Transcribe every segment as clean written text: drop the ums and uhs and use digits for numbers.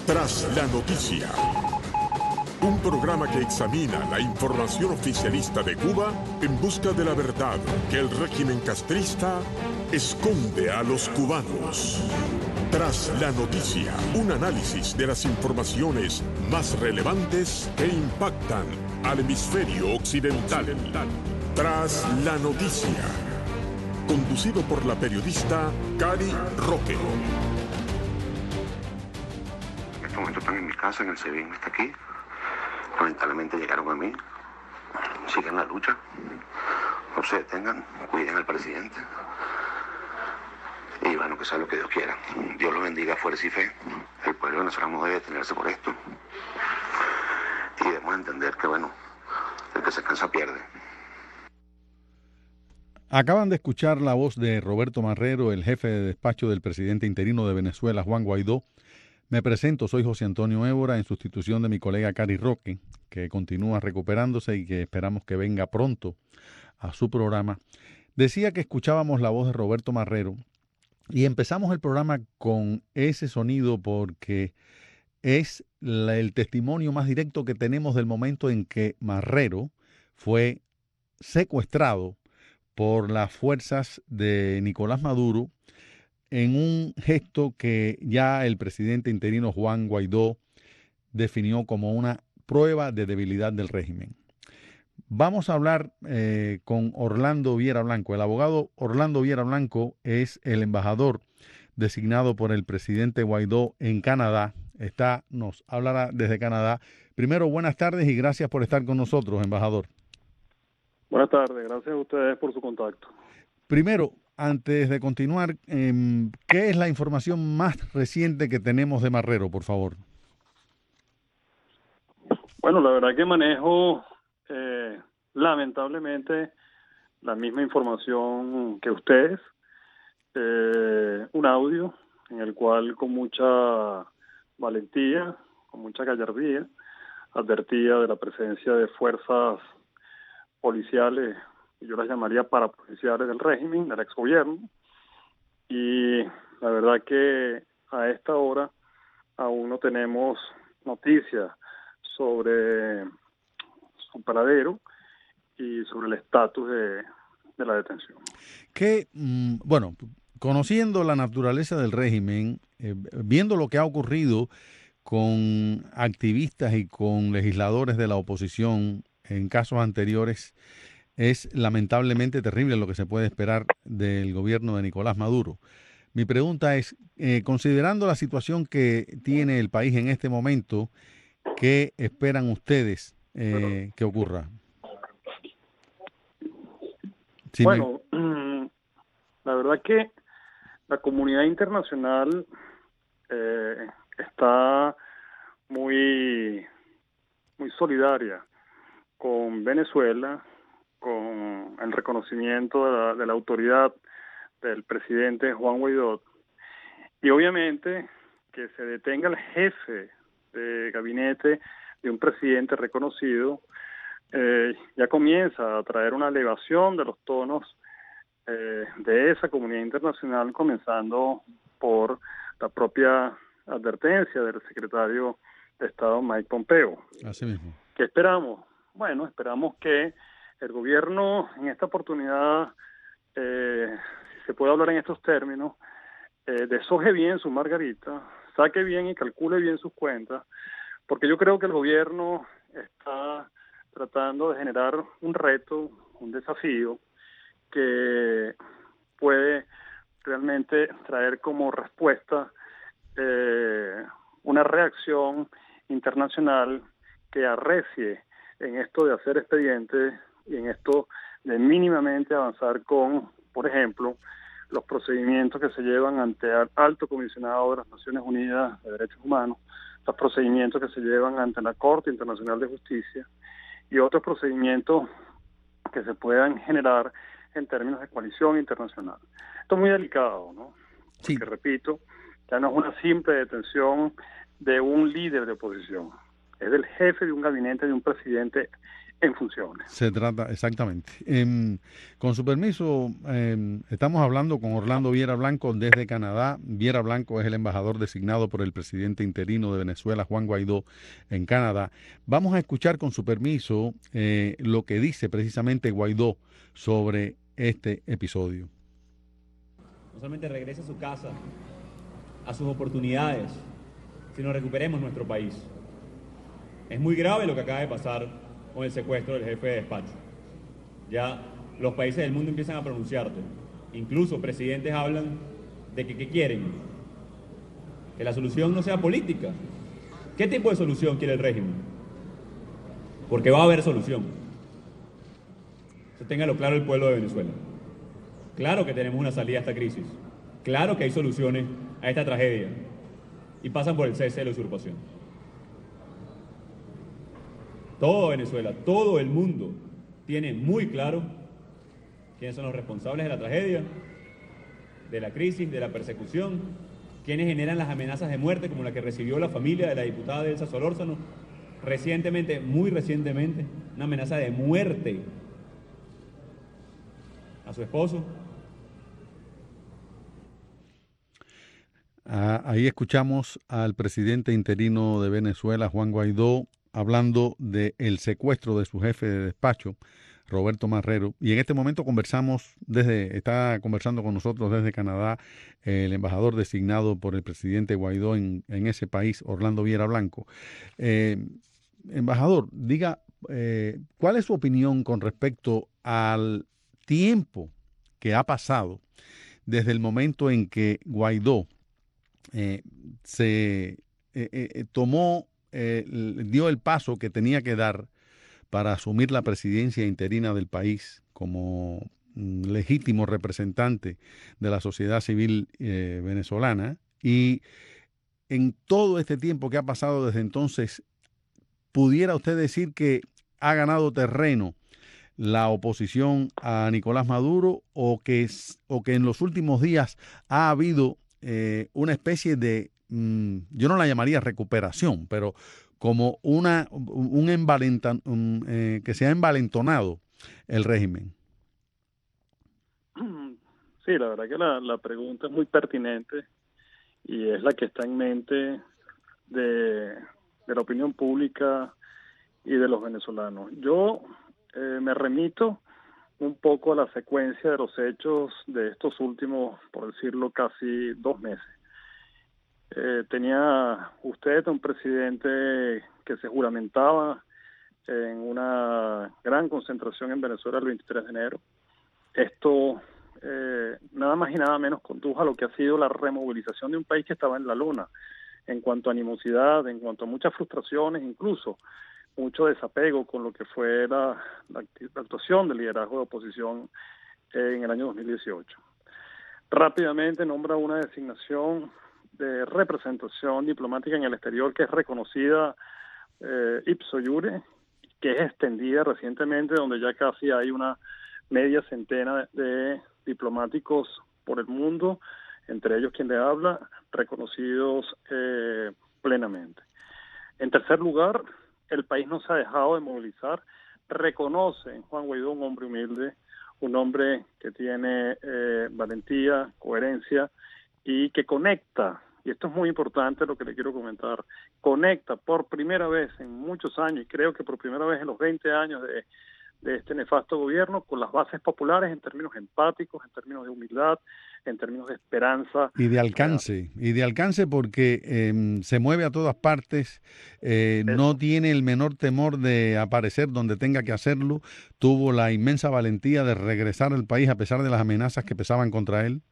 Tras la noticia. Un programa que examina la información oficialista de Cuba en busca de la verdad que el régimen castrista esconde a los cubanos. Tras la noticia, un análisis de las informaciones más relevantes que impactan al hemisferio occidental. Tras la noticia. Conducido por la periodista Cari Roque. En este momento están en mi casa, en el SEBIN, está aquí. Lamentablemente llegaron a mí. Siguen la lucha. No se detengan, cuiden al presidente. Y bueno, que sea lo que Dios quiera. Dios lo bendiga, fuerza y fe. El pueblo venezolano no debe detenerse por esto. Y debemos entender que, bueno, el que se cansa pierde. Acaban de escuchar la voz de Roberto Marrero, el jefe de despacho del presidente interino de Venezuela, Juan Guaidó. Me presento, soy José Antonio Évora, en sustitución de mi colega Cari Roque, que continúa recuperándose y que esperamos que venga pronto a su programa. Decía que escuchábamos la voz de Roberto Marrero y empezamos el programa con ese sonido porque es el testimonio más directo que tenemos del momento en que Marrero fue secuestrado por las fuerzas de Nicolás Maduro en un gesto que ya el presidente interino Juan Guaidó definió como una prueba de debilidad del régimen. Vamos a hablar con Orlando Viera Blanco. El abogado Orlando Viera Blanco es el embajador designado por el presidente Guaidó en Canadá. Nos hablará desde Canadá. Primero, buenas tardes y gracias por estar con nosotros, embajador. Buenas tardes, gracias a ustedes por su contacto. Primero, antes de continuar, ¿qué es la información más reciente que tenemos de Marrero, por favor? Bueno, la verdad que manejo lamentablemente la misma información que ustedes, un audio en el cual con mucha valentía, con mucha gallardía, advertía de la presencia de fuerzas policiales, yo las llamaría parapoliciales del régimen, del exgobierno, y la verdad que a esta hora aún no tenemos noticias sobre su paradero y sobre el estatus de la detención. Bueno, conociendo la naturaleza del régimen, viendo lo que ha ocurrido con activistas y con legisladores de la oposición en casos anteriores, es lamentablemente terrible lo que se puede esperar del gobierno de Nicolás Maduro. Mi pregunta es, considerando la situación que tiene el país en este momento, ¿qué esperan ustedes que ocurra? Bueno, la verdad que la comunidad internacional está muy solidaria con Venezuela, con el reconocimiento de la autoridad del presidente Juan Guaidó, y obviamente que se detenga el jefe de gabinete de un presidente reconocido, ya comienza a traer una elevación de los tonos de esa comunidad internacional, comenzando por la propia advertencia del secretario de Estado Mike Pompeo. Así mismo. ¿Qué esperamos? Bueno, esperamos que el gobierno en esta oportunidad, si se puede hablar en estos términos, deshoje bien su margarita, saque bien y calcule bien sus cuentas, porque yo creo que el gobierno está tratando de generar un reto, un desafío que puede realmente traer como respuesta una reacción internacional que arrecie en esto de hacer expedientes y en esto de mínimamente avanzar con, por ejemplo, los procedimientos que se llevan ante el Alto Comisionado de las Naciones Unidas de Derechos Humanos, los procedimientos que se llevan ante la Corte Internacional de Justicia y otros procedimientos que se puedan generar en términos de coalición internacional. Esto es muy delicado, ¿no? Sí. Porque, repito, ya no es una simple detención de un líder de oposición, es del jefe de un gabinete de un presidente en funciones. Se trata, exactamente. Con su permiso, estamos hablando con Orlando Viera Blanco desde Canadá. Viera Blanco es el embajador designado por el presidente interino de Venezuela, Juan Guaidó, en Canadá. Vamos a escuchar con su permiso lo que dice precisamente Guaidó sobre este episodio. No solamente regrese a su casa, a sus oportunidades, sino recuperemos nuestro país. Es muy grave lo que acaba de pasar con el secuestro del jefe de despacho. Ya los países del mundo empiezan a pronunciarte. Incluso presidentes hablan de que ¿qué quieren? Que la solución no sea política. ¿Qué tipo de solución quiere el régimen? Porque va a haber solución. Eso téngalo claro el pueblo de Venezuela. Claro que tenemos una salida a esta crisis. Claro que hay soluciones a esta tragedia. Y pasan por el cese de la usurpación. Todo Venezuela, todo el mundo tiene muy claro quiénes son los responsables de la tragedia, de la crisis, de la persecución, quiénes generan las amenazas de muerte como la que recibió la familia de la diputada Elsa Solórzano recientemente, muy recientemente, una amenaza de muerte a su esposo. Ahí escuchamos al presidente interino de Venezuela, Juan Guaidó, hablando del secuestro de su jefe de despacho, Roberto Marrero. Y en este momento está conversando con nosotros desde Canadá el embajador designado por el presidente Guaidó en ese país, Orlando Viera Blanco. Embajador, diga, ¿cuál es su opinión con respecto al tiempo que ha pasado desde el momento en que Guaidó dio el paso que tenía que dar para asumir la presidencia interina del país como legítimo representante de la sociedad civil venezolana? Y en todo este tiempo que ha pasado desde entonces, ¿pudiera usted decir que ha ganado terreno la oposición a Nicolás Maduro o que en los últimos días ha habido una especie de, yo no la llamaría recuperación, pero como que se ha envalentonado el régimen? Sí, la verdad que la pregunta es muy pertinente y es la que está en mente de la opinión pública y de los venezolanos. Yo me remito un poco a la secuencia de los hechos de estos últimos, por decirlo, casi 2 meses. Tenía usted un presidente que se juramentaba en una gran concentración en Venezuela el 23 de enero. Esto nada más y nada menos condujo a lo que ha sido la removilización de un país que estaba en la luna, en cuanto a animosidad, en cuanto a muchas frustraciones, incluso mucho desapego con lo que fue la actuación del liderazgo de oposición en el año 2018. Rápidamente nombra una designación de representación diplomática en el exterior que es reconocida ipso iure, que es extendida recientemente, donde ya casi hay una media centena de diplomáticos por el mundo, entre ellos quien le habla, reconocidos plenamente. En tercer lugar, el país no se ha dejado de movilizar, reconoce en Juan Guaidó un hombre humilde, un hombre que tiene valentía, coherencia y que conecta, y esto es muy importante lo que le quiero comentar, conecta por primera vez en muchos años, y creo que por primera vez en los 20 años de este nefasto gobierno, con las bases populares en términos empáticos, en términos de humildad, en términos de esperanza. Y de alcance porque se mueve a todas partes, no tiene el menor temor de aparecer donde tenga que hacerlo, tuvo la inmensa valentía de regresar al país a pesar de las amenazas que pesaban contra él.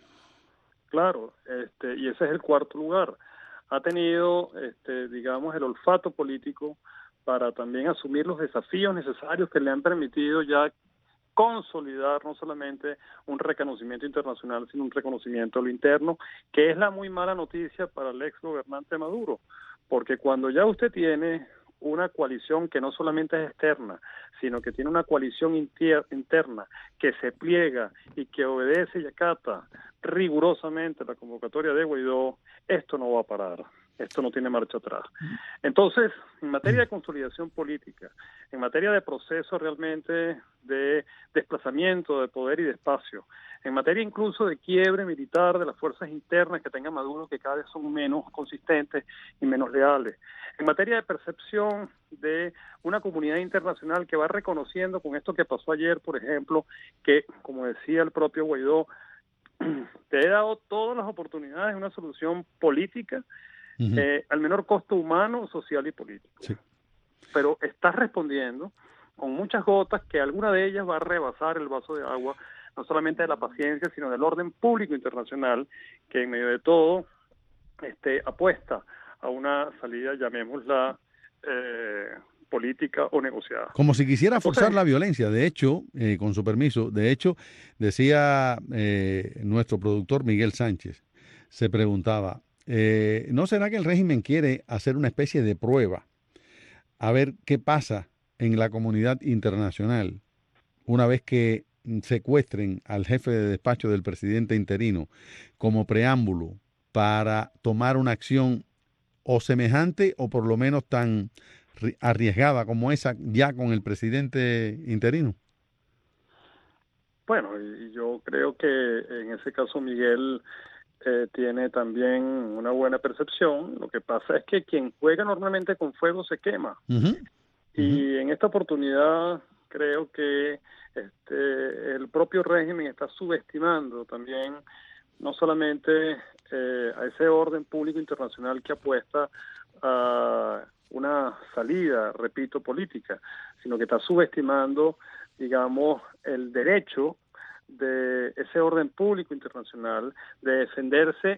Claro, y ese es el cuarto lugar. Ha tenido, digamos, el olfato político para también asumir los desafíos necesarios que le han permitido ya consolidar no solamente un reconocimiento internacional, sino un reconocimiento a lo interno, que es la muy mala noticia para el ex gobernante Maduro, porque cuando ya usted tiene una coalición que no solamente es externa, sino que tiene una coalición interna que se pliega y que obedece y acata rigurosamente la convocatoria de Guaidó, esto no va a parar. esto no tiene marcha atrás. Entonces, en materia de consolidación política, en materia de proceso realmente de desplazamiento de poder y de espacio, en materia incluso de quiebre militar de las fuerzas internas que tenga Maduro, que cada vez son menos consistentes y menos leales, en materia de percepción de una comunidad internacional que va reconociendo con esto que pasó ayer, por ejemplo, que, como decía el propio Guaidó, te he dado todas las oportunidades de una solución política al menor costo humano, social y político. Sí. Pero estás respondiendo con muchas gotas que alguna de ellas va a rebasar el vaso de agua, no solamente de la paciencia, sino del orden público internacional, que en medio de todo apuesta a una salida, llamémosla, política o negociada. Como si quisiera forzar la violencia. De hecho, con su permiso, decía nuestro productor Miguel Sánchez, se preguntaba, ¿no será que el régimen quiere hacer una especie de prueba a ver qué pasa en la comunidad internacional una vez que secuestren al jefe de despacho del presidente interino como preámbulo para tomar una acción o semejante o por lo menos tan arriesgada como esa ya con el presidente interino? Bueno, y yo creo que en ese caso Miguel tiene también una buena percepción. Lo que pasa es que quien juega normalmente con fuego se quema. Y en esta oportunidad creo que el propio régimen está subestimando también no solamente a ese orden público internacional que apuesta a una salida, repito, política, sino que está subestimando, digamos, el derecho de ese orden público internacional de defenderse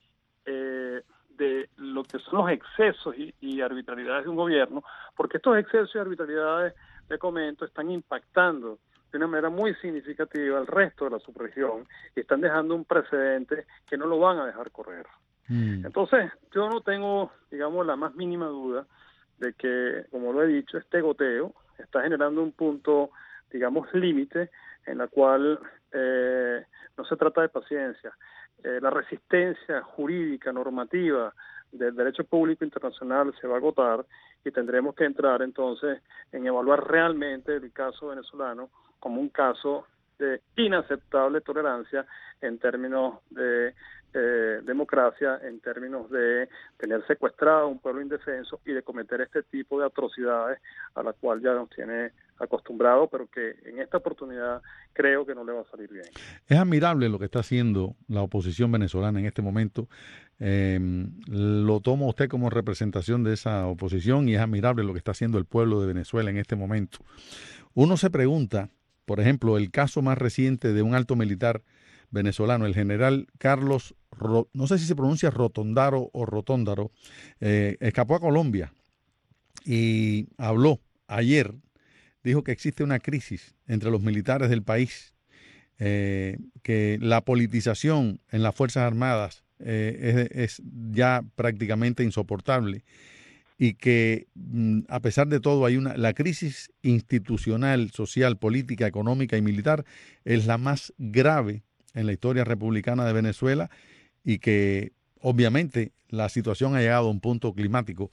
de lo que son los excesos y arbitrariedades de un gobierno, porque estos excesos y arbitrariedades, le comento, están impactando de una manera muy significativa al resto de la subregión y están dejando un precedente que no lo van a dejar correr. Entonces, yo no tengo, digamos, la más mínima duda de que, como lo he dicho, este goteo está generando un punto, digamos, límite en la cual no se trata de paciencia. La resistencia jurídica, normativa del derecho público internacional se va a agotar y tendremos que entrar entonces en evaluar realmente el caso venezolano como un caso de inaceptable tolerancia en términos de democracia, en términos de tener secuestrado a un pueblo indefenso y de cometer este tipo de atrocidades a la cual ya nos tiene acostumbrado, pero que en esta oportunidad creo que no le va a salir bien. Es admirable lo que está haciendo la oposición venezolana en este momento. Lo toma usted como representación de esa oposición y es admirable lo que está haciendo el pueblo de Venezuela en este momento. Uno se pregunta, por ejemplo, el caso más reciente de un alto militar venezolano, el general Carlos, no sé si se pronuncia Rotondaro o Rotóndaro, escapó a Colombia y habló ayer, dijo que existe una crisis entre los militares del país, que la politización en las Fuerzas Armadas es ya prácticamente insoportable y que a pesar de todo la crisis institucional, social, política, económica y militar es la más grave en la historia republicana de Venezuela y que obviamente la situación ha llegado a un punto climático.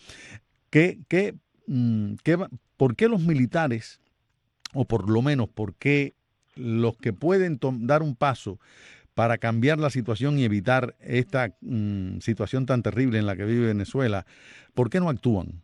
¿Por qué los militares, o por lo menos por qué los que pueden dar un paso para cambiar la situación y evitar esta situación tan terrible en la que vive Venezuela, por qué no actúan?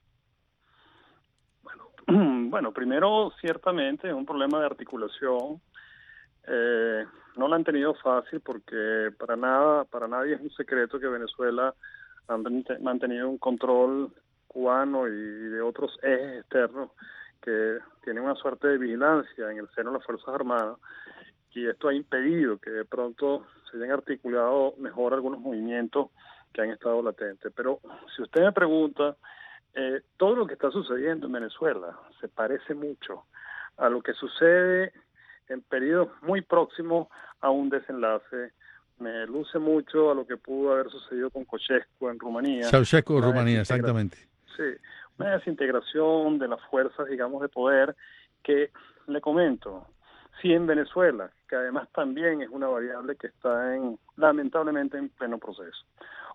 Bueno, primero ciertamente es un problema de articulación. No lo han tenido fácil porque para nadie es un secreto que Venezuela ha mantenido un control cubano y de otros ejes externos que tienen una suerte de vigilancia en el seno de las Fuerzas Armadas, y esto ha impedido que de pronto se hayan articulado mejor algunos movimientos que han estado latentes. Pero si usted me pregunta, todo lo que está sucediendo en Venezuela se parece mucho a lo que sucede en periodos muy próximos a un desenlace. Me luce mucho a lo que pudo haber sucedido con Ceausescu en Rumanía. Ceausescu en Rumanía, exactamente. Sí, una desintegración de las fuerzas, digamos, de poder que, le comento, si en Venezuela, que además también es una variable que está lamentablemente en pleno proceso,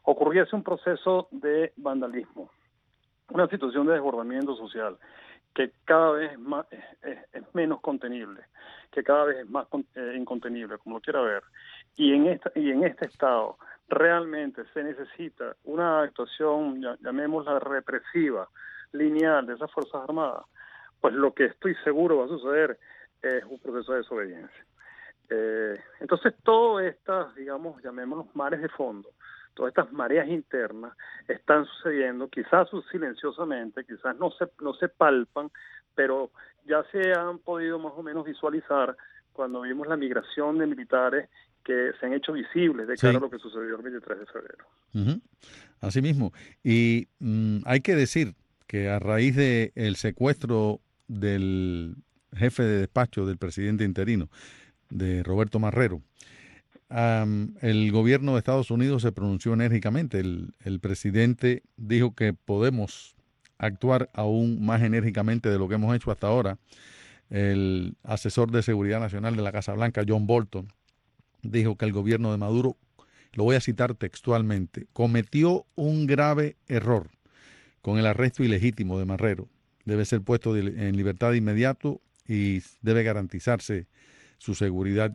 ocurriese un proceso de vandalismo, una situación de desbordamiento social que cada vez es menos contenible, que cada vez es más incontenible, como lo quiera ver, y en este estado realmente se necesita una actuación, llamémosla represiva, lineal de esas Fuerzas Armadas, pues lo que estoy seguro va a suceder es un proceso de desobediencia. Entonces, todas estas, digamos, llamémoslos mares de fondo, todas estas mareas internas están sucediendo, quizás silenciosamente, quizás no se palpan, pero ya se han podido más o menos visualizar cuando vimos la migración de militares que se han hecho visibles de cara a lo que sucedió el 23 de febrero. Uh-huh. Así mismo. Y hay que decir que a raíz del secuestro del jefe de despacho del presidente interino, de Roberto Marrero, el gobierno de Estados Unidos se pronunció enérgicamente. El presidente dijo que podemos actuar aún más enérgicamente de lo que hemos hecho hasta ahora. El asesor de seguridad nacional de la Casa Blanca, John Bolton, dijo que el gobierno de Maduro, lo voy a citar textualmente, cometió un grave error con el arresto ilegítimo de Marrero. Debe ser puesto en libertad de inmediato y debe garantizarse su seguridad.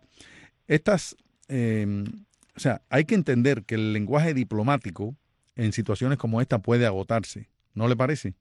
O sea, hay que entender que el lenguaje diplomático en situaciones como esta puede agotarse, ¿no le parece?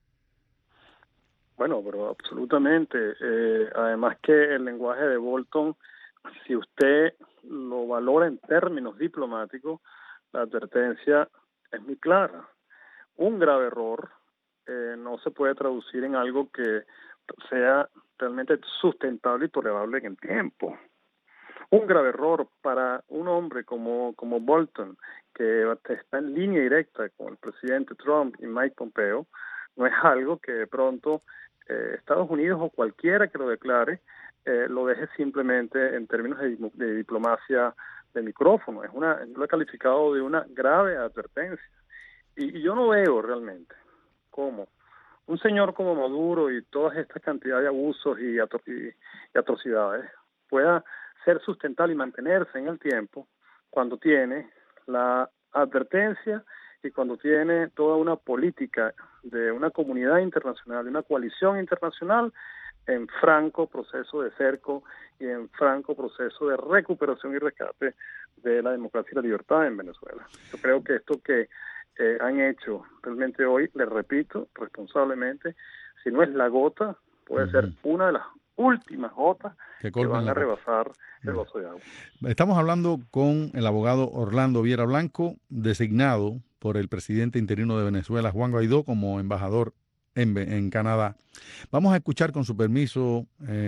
Bueno, pero absolutamente. Además que el lenguaje de Bolton, si usted lo valora en términos diplomáticos, la advertencia es muy clara. Un grave error no se puede traducir en algo que sea realmente sustentable y tolerable en el tiempo. Un grave error para un hombre como Bolton, que está en línea directa con el presidente Trump y Mike Pompeo, no es algo que de pronto Estados Unidos o cualquiera que lo declare lo deje simplemente en términos de diplomacia de micrófono. Yo lo he calificado de una grave advertencia. Y yo no veo realmente cómo un señor como Maduro y toda esta cantidad de abusos y atrocidades pueda ser sustentable y mantenerse en el tiempo cuando tiene la advertencia y cuando tiene toda una política de una comunidad internacional, de una coalición internacional en franco proceso de cerco y en franco proceso de recuperación y rescate de la democracia y la libertad en Venezuela. Yo creo que esto que han hecho realmente hoy, les repito, responsablemente, si no es la gota, puede ser una de las últimas gotas que van a rebasar el vaso de agua. Estamos hablando con el abogado Orlando Viera Blanco, designado por el presidente interino de Venezuela, Juan Guaidó, como embajador en Canadá. Vamos a escuchar, con su permiso,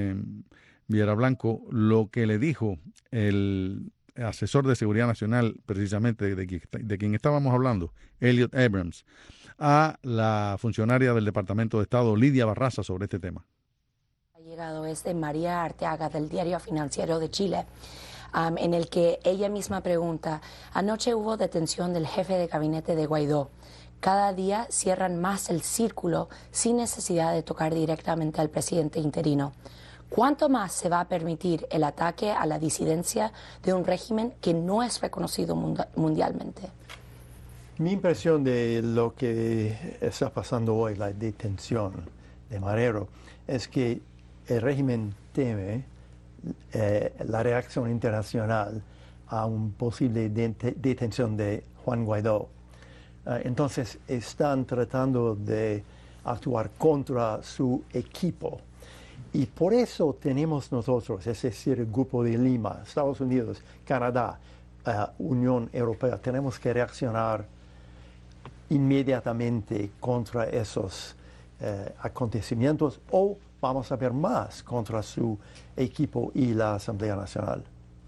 Viera Blanco, lo que le dijo el asesor de seguridad nacional, precisamente de quien estábamos hablando, Elliot Abrams, a la funcionaria del Departamento de Estado, Lidia Barraza, sobre este tema. Ha llegado es de María Arteaga, del Diario Financiero de Chile, en el que ella misma pregunta: anoche hubo detención del jefe de gabinete de Guaidó. Cada día cierran más el círculo sin necesidad de tocar directamente al presidente interino. ¿Cuánto más se va a permitir el ataque a la disidencia de un régimen que no es reconocido mundialmente? Mi impresión de lo que está pasando hoy, la detención de Marrero, es que el régimen teme la reacción internacional a una posible detención de Juan Guaidó. Entonces están tratando de actuar contra su equipo. Y por eso tenemos nosotros, es decir, el Grupo de Lima, Estados Unidos, Canadá, Unión Europea, tenemos que reaccionar inmediatamente contra esos acontecimientos, o vamos a ver más contra su equipo y la Asamblea Nacional.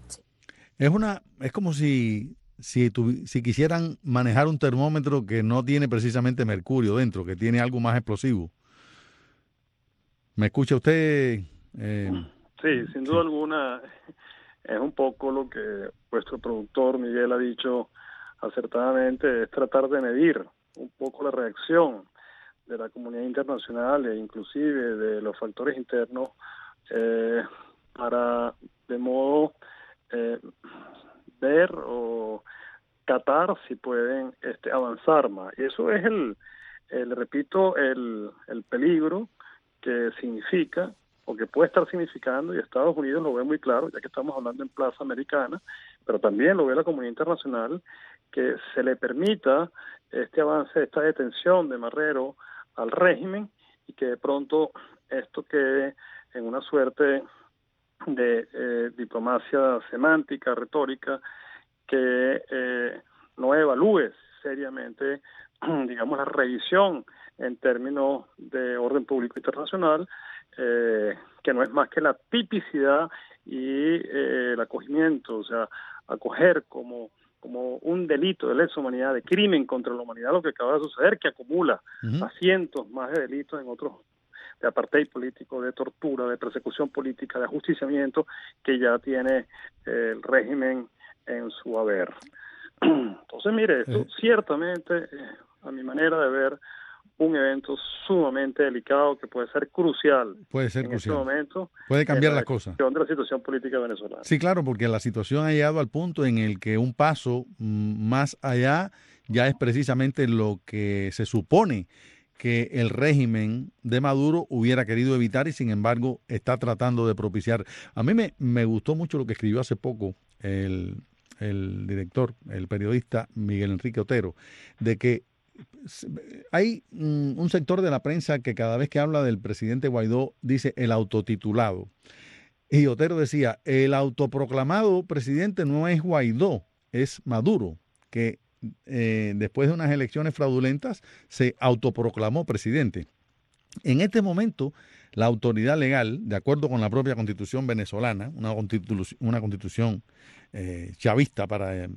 Es como si quisieran manejar un termómetro que no tiene precisamente mercurio dentro, que tiene algo más explosivo. ¿Me escucha usted? Sí, sin duda alguna es un poco lo que vuestro productor Miguel ha dicho acertadamente, es tratar de medir un poco la reacción de la comunidad internacional e inclusive de los factores internos para de modo ver o catar si pueden avanzar más. Y eso es repito, el peligro que significa, o que puede estar significando, y Estados Unidos lo ve muy claro, ya que estamos hablando en Plaza Americana, pero también lo ve la comunidad internacional, que se le permita este avance, esta detención de Marrero al régimen, y que de pronto esto quede en una suerte de diplomacia semántica, retórica, que no evalúe seriamente, digamos, la revisión en términos de orden público internacional, que no es más que la tipicidad y el acogimiento, o sea, acoger como un delito de lesa humanidad, de crimen contra la humanidad, lo que acaba de suceder, que acumula a cientos más de delitos en otros, de apartheid político, de tortura, de persecución política, de ajusticiamiento, que ya tiene el régimen en su haber. Entonces, mire, esto ciertamente, a mi manera de ver, un evento sumamente delicado que puede ser crucial. Este momento, puede cambiar las cosas. De la situación política venezolana. Sí, claro, porque la situación ha llegado al punto en el que un paso más allá ya es precisamente lo que se supone que el régimen de Maduro hubiera querido evitar y sin embargo está tratando de propiciar. A mí me gustó mucho lo que escribió hace poco el director, el periodista Miguel Enrique Otero, de que hay un sector de la prensa que cada vez que habla del presidente Guaidó dice el autotitulado. Y Otero decía, el autoproclamado presidente no es Guaidó, es Maduro, que después de unas elecciones fraudulentas se autoproclamó presidente. En este momento, la autoridad legal, de acuerdo con la propia constitución venezolana, una constitución chavista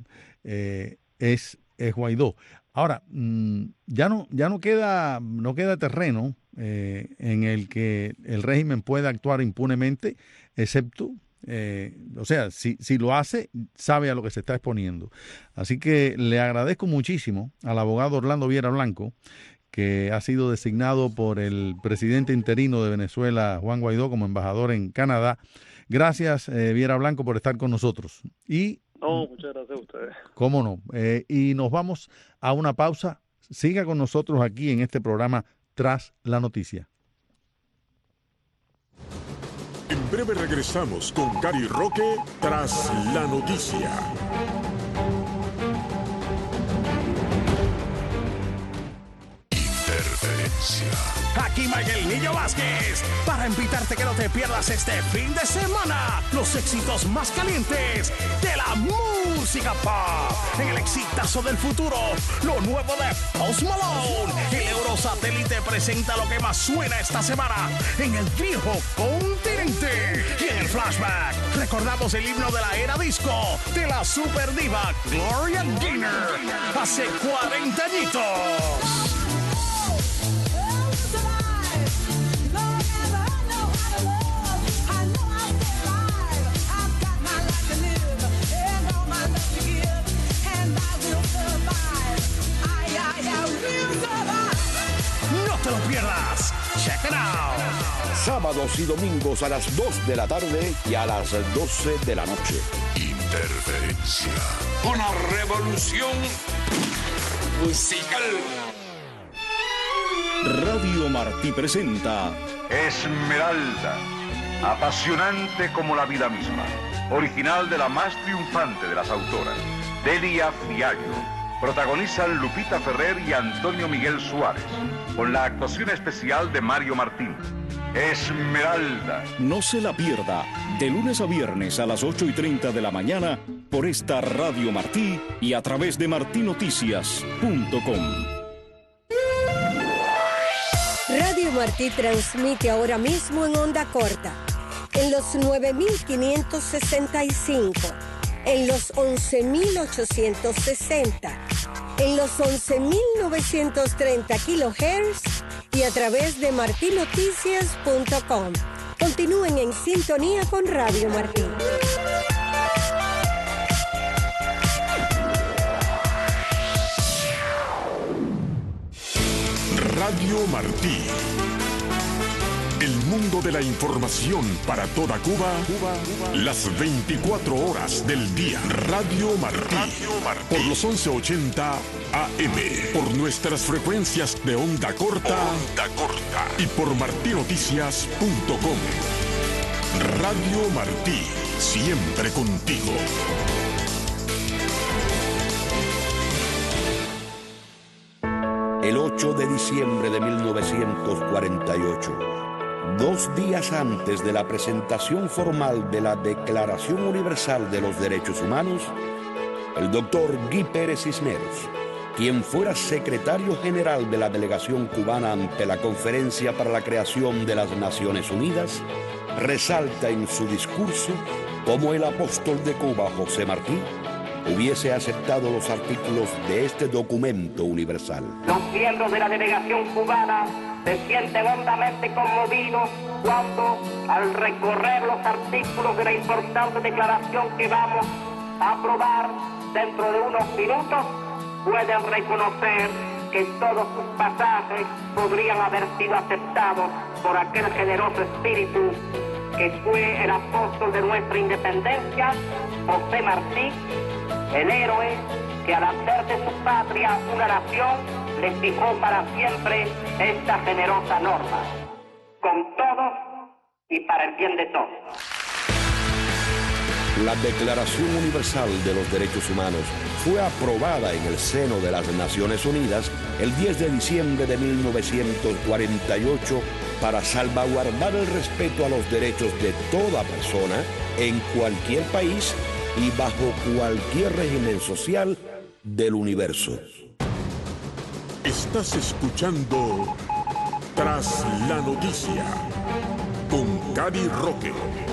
es Guaidó. Ahora, ya no queda terreno en el que el régimen pueda actuar impunemente, excepto, o sea, si lo hace, sabe a lo que se está exponiendo. Así que le agradezco muchísimo al abogado Orlando Viera Blanco, que ha sido designado por el presidente interino de Venezuela, Juan Guaidó, como embajador en Canadá. Gracias, Viera Blanco, por estar con nosotros. No, muchas gracias a ustedes. Cómo no. Y nos vamos a una pausa. Siga con nosotros aquí en este programa Tras la Noticia. En breve regresamos con Gary Roque Tras la Noticia. Aquí Miguel Niño Vázquez para invitarte que no te pierdas este fin de semana los éxitos más calientes de la música pop. En el exitazo del futuro, lo nuevo de Post Malone. El Eurosatélite presenta lo que más suena esta semana en el viejo continente. Y en el flashback recordamos el himno de la era disco de la super diva Gloria Gaynor hace 40 añitos. No te lo pierdas. Check it out. Sábados y domingos a las 2 de la tarde y a las 12 de la noche. Interferencia. Una revolución musical. Radio Martí presenta Esmeralda, apasionante como la vida misma, original de la más triunfante de las autoras, Delia Fiallo. Protagonizan Lupita Ferrer y Antonio Miguel Suárez, con la actuación especial de Mario Martín. Esmeralda. No se la pierda, de lunes a viernes a las 8:30 de la mañana, por esta Radio Martí y a través de martinoticias.com. Radio Martí transmite ahora mismo en onda corta, en los 9.565, en los 11.860, en los 11.930 kHz y a través de martinoticias.com. Continúen en sintonía con Radio Martí. Radio Martí, El mundo de la información para toda Cuba, las 24 horas del día. Radio Martí. Por los 1180 AM. Por nuestras frecuencias de onda corta. Y por martinoticias.com. Radio Martí. Siempre contigo. El 8 de diciembre de 1948, 2 días antes de la presentación formal de la Declaración Universal de los Derechos Humanos, el doctor Guy Pérez Cisneros, quien fuera secretario general de la delegación cubana ante la Conferencia para la Creación de las Naciones Unidas, resalta en su discurso cómo el apóstol de Cuba, José Martí, hubiese aceptado los artículos de este documento universal. Los miembros de la delegación cubana se sienten hondamente conmovidos cuando, al recorrer los artículos de la importante declaración que vamos a aprobar dentro de unos minutos, pueden reconocer que todos sus pasajes podrían haber sido aceptados por aquel generoso espíritu que fue el apóstol de nuestra independencia, José Martí, el héroe que al hacer de su patria una nación le fijó para siempre esta generosa norma, con todos y para el bien de todos. La Declaración Universal de los Derechos Humanos fue aprobada en el seno de las Naciones Unidas el 10 de diciembre de 1948 para salvaguardar el respeto a los derechos de toda persona en cualquier país y bajo cualquier régimen social del universo. Estás escuchando Tras la Noticia con Cady Roque.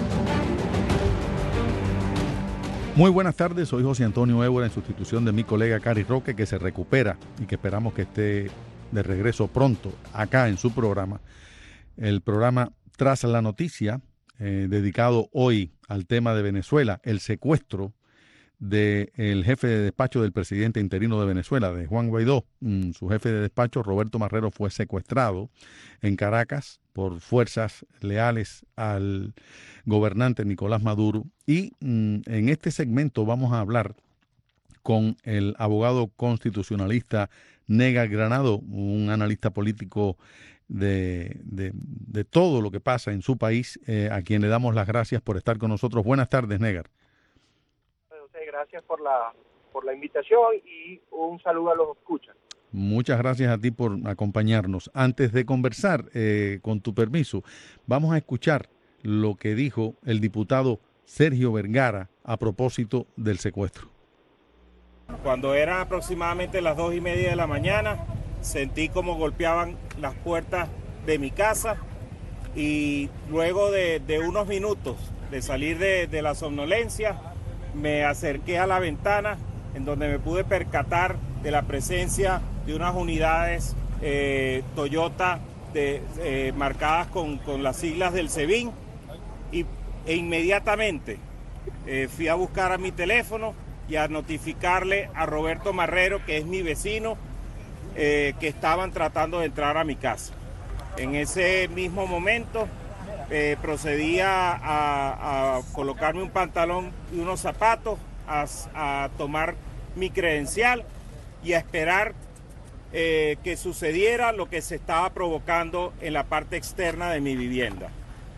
Muy buenas tardes, soy José Antonio Évora en sustitución de mi colega Cady Roque, que se recupera y que esperamos que esté de regreso pronto acá en su programa. El programa Tras la Noticia, dedicado hoy al tema de Venezuela, el secuestro del jefe de despacho del presidente interino de Venezuela, de Juan Guaidó. Su jefe de despacho, Roberto Marrero, fue secuestrado en Caracas por fuerzas leales al gobernante Nicolás Maduro. Y en este segmento vamos a hablar con el abogado constitucionalista Negar Granado, un analista político de todo lo que pasa en su país, a quien le damos las gracias por estar con nosotros. Buenas tardes, Negar. Gracias por la invitación y un saludo a los escuchas. Muchas gracias a ti por acompañarnos. Antes de conversar, con tu permiso, vamos a escuchar lo que dijo el diputado Sergio Vergara a propósito del secuestro. Cuando eran aproximadamente las 2:30 de la mañana, sentí como golpeaban las puertas de mi casa y luego de unos minutos de salir de la somnolencia, me acerqué a la ventana en donde me pude percatar de la presencia de unas unidades Toyota marcadas con las siglas del SEBIN e inmediatamente fui a buscar a mi teléfono y a notificarle a Roberto Marrero, que es mi vecino, que estaban tratando de entrar a mi casa. En ese mismo momento procedí a colocarme un pantalón y unos zapatos, a tomar mi credencial y a esperar que sucediera lo que se estaba provocando en la parte externa de mi vivienda.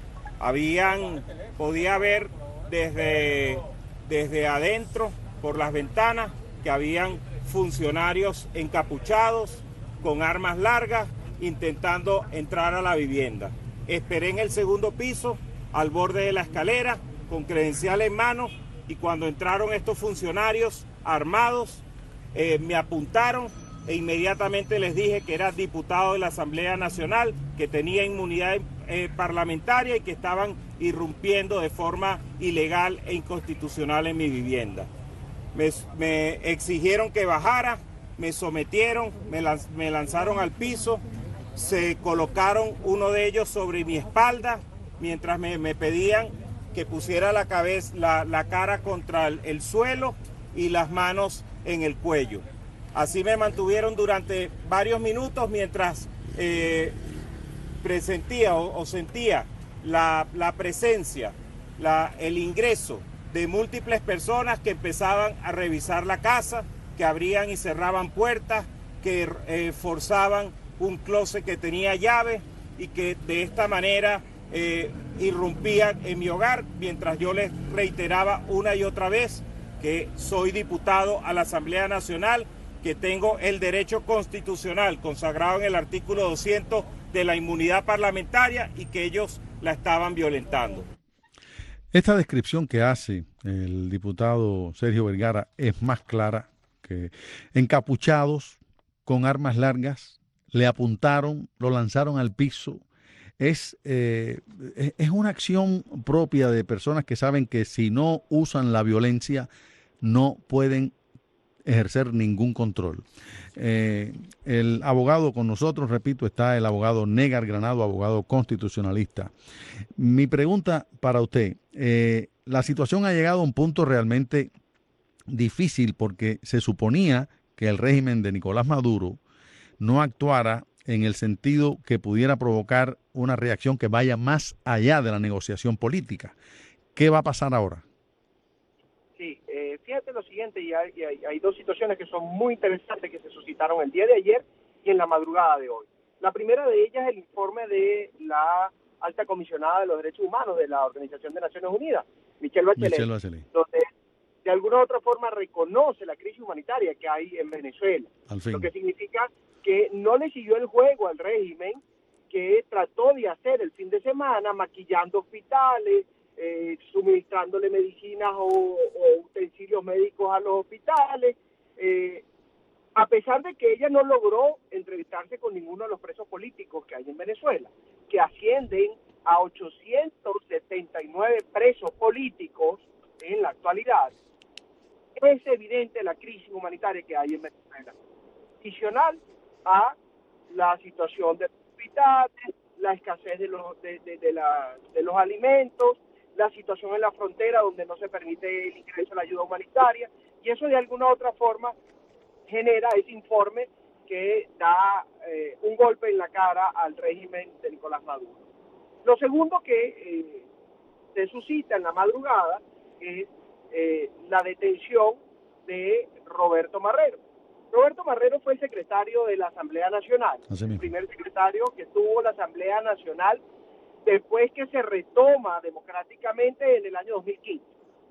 Podía ver desde adentro, por las ventanas, que habían funcionarios encapuchados con armas largas intentando entrar a la vivienda. Esperé en el segundo piso, al borde de la escalera, con credencial en mano, y cuando entraron estos funcionarios armados, me apuntaron e inmediatamente les dije que era diputado de la Asamblea Nacional, que tenía inmunidad parlamentaria y que estaban irrumpiendo de forma ilegal e inconstitucional en mi vivienda. Me exigieron que bajara, me sometieron, me lanzaron al piso, se colocaron uno de ellos sobre mi espalda mientras me pedían que pusiera la cara contra el suelo y las manos en el cuello. Así me mantuvieron durante varios minutos mientras presentía o sentía la presencia, el ingreso de múltiples personas que empezaban a revisar la casa, que abrían y cerraban puertas, que forzaban un closet que tenía llave y que de esta manera irrumpían en mi hogar, mientras yo les reiteraba una y otra vez que soy diputado a la Asamblea Nacional, que tengo el derecho constitucional consagrado en el artículo 200 de la inmunidad parlamentaria y que ellos la estaban violentando. Esta descripción que hace el diputado Sergio Vergara es más clara que encapuchados con armas largas, le apuntaron, lo lanzaron al piso. Es una acción propia de personas que saben que si no usan la violencia no pueden ejercer ningún control. El abogado con nosotros, repito, está el abogado Negar Granado, abogado constitucionalista. Mi pregunta para usted, la situación ha llegado a un punto realmente difícil porque se suponía que el régimen de Nicolás Maduro no actuara en el sentido que pudiera provocar una reacción que vaya más allá de la negociación política. ¿Qué va a pasar ahora? Sí, fíjate lo siguiente, y hay dos situaciones que son muy interesantes que se suscitaron el día de ayer y en la madrugada de hoy. La primera de ellas es el informe de la alta comisionada de los derechos humanos de la Organización de Naciones Unidas, Michelle Bachelet, donde de alguna u otra forma reconoce la crisis humanitaria que hay en Venezuela, lo que significa que no le siguió el juego al régimen que trató de hacer el fin de semana, maquillando hospitales, suministrándole medicinas o utensilios médicos a los hospitales, a pesar de que ella no logró entrevistarse con ninguno de los presos políticos que hay en Venezuela, que ascienden a 879 presos políticos en la actualidad. Es evidente la crisis humanitaria que hay en Venezuela, adicional a la situación de los hospitales, la escasez de los alimentos, la situación en la frontera donde no se permite el ingreso de la ayuda humanitaria, y eso de alguna u otra forma genera ese informe que da un golpe en la cara al régimen de Nicolás Maduro. Lo segundo que se suscita en la madrugada es la detención de Roberto Marrero. Roberto Marrero fue el secretario de la Asamblea Nacional, el primer secretario que tuvo la Asamblea Nacional después que se retoma democráticamente en el año 2015.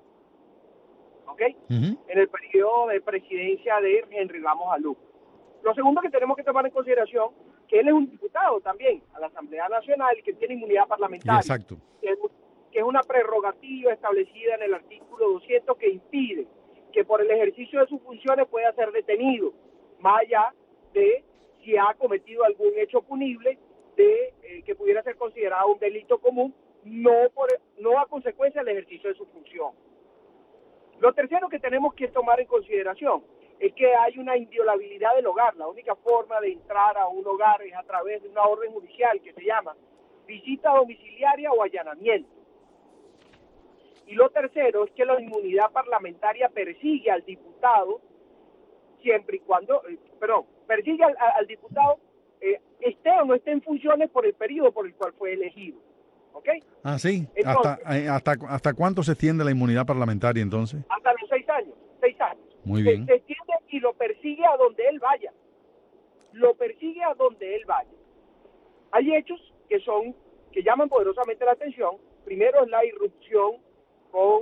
¿Ok? En el periodo de presidencia de Henry Ramos Alú. Lo segundo que tenemos que tomar en consideración, que él es un diputado también a la Asamblea Nacional y que tiene inmunidad parlamentaria. Exacto. Que es una prerrogativa establecida en el artículo 200 que impide que por el ejercicio de sus funciones pueda ser detenido, más allá de si ha cometido algún hecho punible que pudiera ser considerado un delito común, no a consecuencia del ejercicio de su función. Lo tercero que tenemos que tomar en consideración es que hay una inviolabilidad del hogar. La única forma de entrar a un hogar es a través de una orden judicial que se llama visita domiciliaria o allanamiento. Y lo tercero es que la inmunidad parlamentaria persigue al diputado siempre y cuando, persigue al diputado esté o no esté en funciones por el periodo por el cual fue elegido. ¿Ok? Ah, sí. Entonces, ¿Hasta cuánto se extiende la inmunidad parlamentaria entonces? Hasta los 6 años. 6 años. Muy bien. Se extiende y lo persigue a donde él vaya. Lo persigue a donde él vaya. Hay hechos que llaman poderosamente la atención. Primero es la irrupción con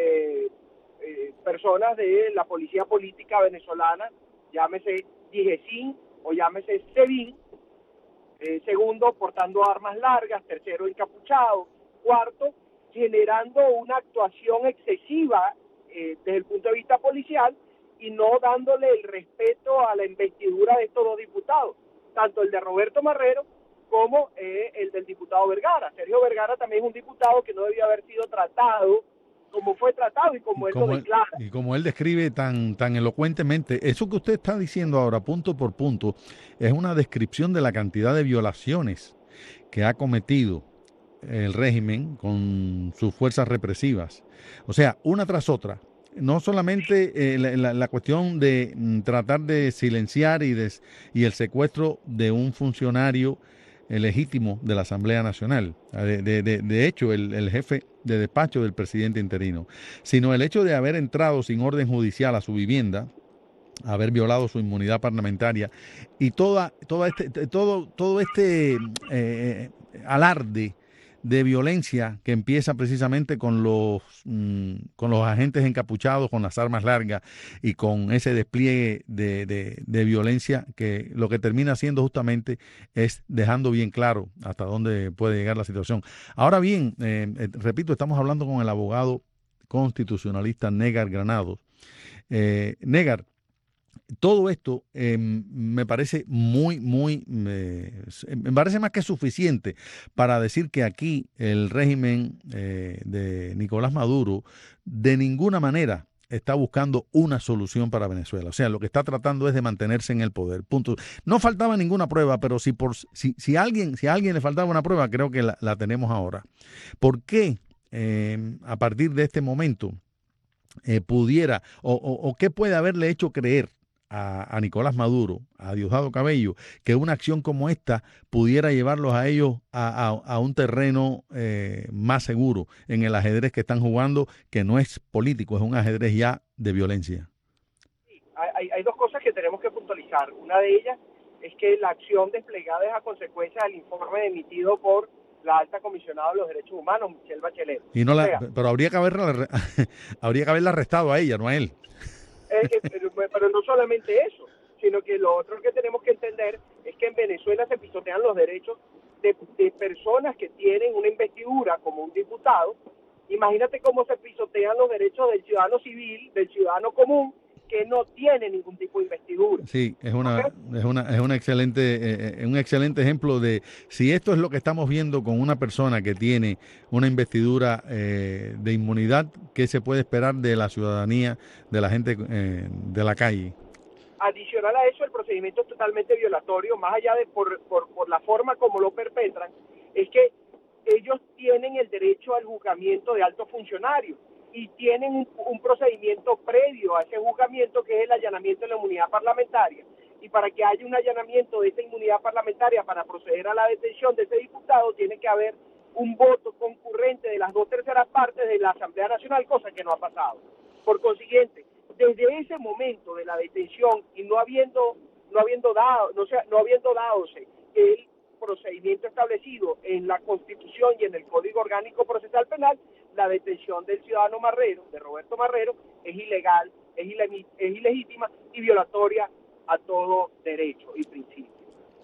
personas de la policía política venezolana, llámese DIGESIN o llámese SEBIN. Segundo, portando armas largas. Tercero, encapuchado. Cuarto, generando una actuación excesiva desde el punto de vista policial y no dándole el respeto a la investidura de estos dos diputados, tanto el de Roberto Marrero como el del diputado Vergara. Sergio Vergara también es un diputado que no debía haber sido tratado como fue tratado y como él lo declara. Y como él describe tan elocuentemente, eso que usted está diciendo ahora, punto por punto, es una descripción de la cantidad de violaciones que ha cometido el régimen con sus fuerzas represivas. O sea, una tras otra. No solamente la cuestión de tratar de silenciar y el secuestro de un funcionario legítimo de la Asamblea Nacional, de hecho el jefe de despacho del presidente interino, sino el hecho de haber entrado sin orden judicial a su vivienda, haber violado su inmunidad parlamentaria y todo este alarde de violencia que empieza precisamente con los agentes encapuchados, con las armas largas y con ese despliegue de violencia que lo que termina haciendo justamente es dejando bien claro hasta dónde puede llegar la situación. Ahora bien, repito, estamos hablando con el abogado constitucionalista Negar Granados. Negar, todo esto me parece me parece más que suficiente para decir que aquí el régimen de Nicolás Maduro de ninguna manera está buscando una solución para Venezuela. O sea, lo que está tratando es de mantenerse en el poder. Punto. No faltaba ninguna prueba, pero si a alguien le faltaba una prueba, creo que la tenemos ahora. ¿Por qué a partir de este momento pudiera o qué puede haberle hecho creer a Nicolás Maduro, a Diosdado Cabello, que una acción como esta pudiera llevarlos a ellos a un terreno más seguro en el ajedrez que están jugando, que no es político, es un ajedrez ya de violencia? Sí, hay dos cosas que tenemos que puntualizar. Una de ellas es que la acción desplegada es a consecuencia del informe emitido por la alta comisionada de los derechos humanos, Michelle Bachelet. Y no pero habría que haberla arrestado a ella, no a él. Pero no solamente eso, sino que lo otro que tenemos que entender es que en Venezuela se pisotean los derechos de personas que tienen una investidura como un diputado. Imagínate cómo se pisotean los derechos del ciudadano civil, del ciudadano común, que no tiene ningún tipo de investidura. Sí, es un excelente ejemplo de si esto es lo que estamos viendo con una persona que tiene una investidura de inmunidad, ¿qué se puede esperar de la ciudadanía, de la gente de la calle? Adicional a eso, el procedimiento es totalmente violatorio, más allá de por la forma como lo perpetran, es que ellos tienen el derecho al juzgamiento de altos funcionarios y tienen un procedimiento previo a ese juzgamiento, que es el allanamiento de la inmunidad parlamentaria. Y para que haya un allanamiento de esa inmunidad parlamentaria para proceder a la detención de ese diputado, tiene que haber un voto concurrente de las 2/3 partes de la Asamblea Nacional, cosa que no ha pasado. Por consiguiente, desde ese momento de la detención y no habiendo dadose el procedimiento establecido en la Constitución y en el Código Orgánico Procesal Penal, la detención del ciudadano Marrero, de Roberto Marrero, es ilegal, es ilegítima y violatoria a todo derecho y principio.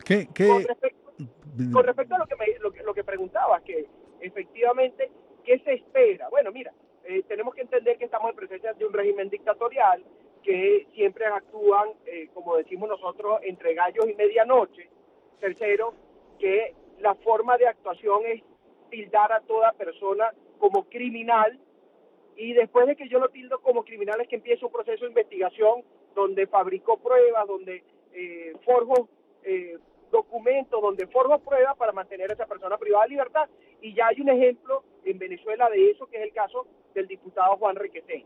Con respecto a lo que preguntabas, que efectivamente, ¿qué se espera? Bueno, mira, tenemos que entender que estamos en presencia de un régimen dictatorial que siempre actúan, como decimos nosotros, entre gallos y medianoche. Tercero, que la forma de actuación es tildar a toda persona como criminal, y después de que yo lo tildo como criminal es que empieza un proceso de investigación donde fabricó pruebas, donde forjo documentos, donde forjo pruebas para mantener a esa persona privada de libertad. Y ya hay un ejemplo en Venezuela de eso, que es el caso del diputado Juan Requesén.